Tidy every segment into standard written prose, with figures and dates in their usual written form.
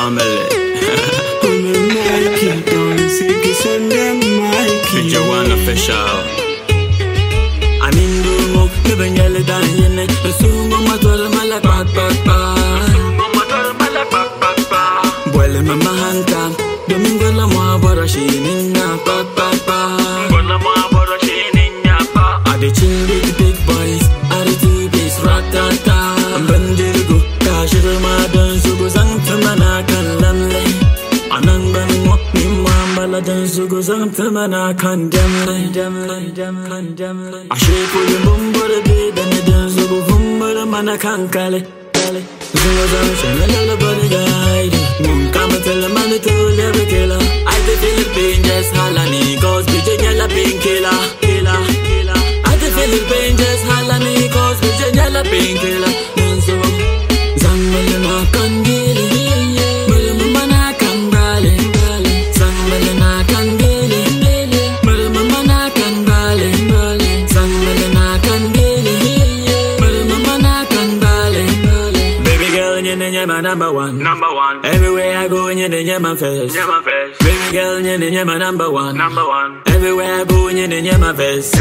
family. Mikey, don't sing it on them, Mikey. Picture one official. Anindumo, living yellow down in it. Assume I'm a total malak, well, in my hand, Domingo la moa, but a sheen in your Are the chill with the big boys? Are the two days ratata? Bandigo, Kashirma, Sugo Santamana, can lamley. Anangan, Mimala, Sugo Santamana, condemn. I shape with the bumbo, the bed, and the Sugo Humber, Manacancale. Come and tell a man to never killer. I the Philippines just Halani, cause Virginia painkiller. I the Philippines just Halani, cause Virginia painkiller. So Zangmalana Kandili, Mulmana Kambali, Zangmalana Kandili, Mulmana Kambali, Zangmalana Kandili, Mulmana Kambali. Baby girl, you're my number one. Everywhere I go, you're my face. Baby girl, you're my number one. Everywhere I go, you're my face.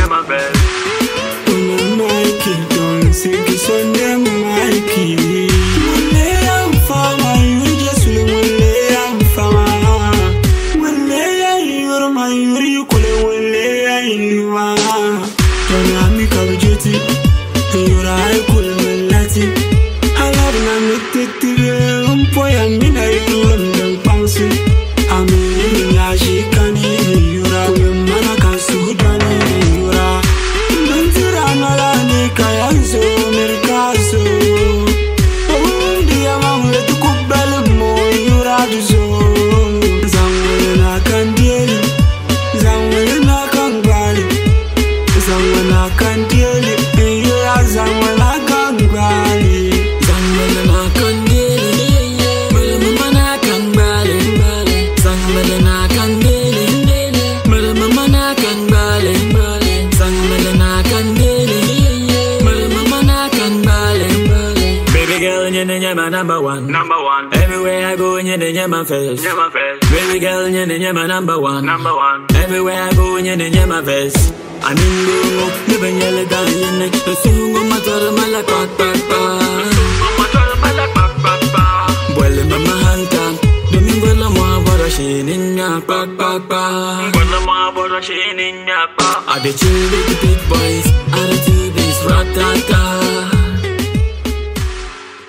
Mikey, don't sing it on them, Mikey. When they am fama, you just when they am fama. When they are you're my you could when they are you are. Don't have me cover duty. You're I could let it. I love you, I'm boy, I'm in a London bouncy. I'm in Yashikani, you're a Manaka Sudani, you're a Nantiranalani, Kayanzo, Mercazo. Oh, dear, I'm let to cook Belamo, you're a zone. Zamwana Candieli, Zamwana Kangali, Zamwana Candieli, you're a Zamwana Kangali. You're my number one. Everywhere I go, you're my face. Baby girl, you're my number one. Everywhere I go, you're my face. I mean, living yellow down in it. The song of my daughter, my like well, in my hand, Domingo la moa, but a sheen in your I the chill with the big boys.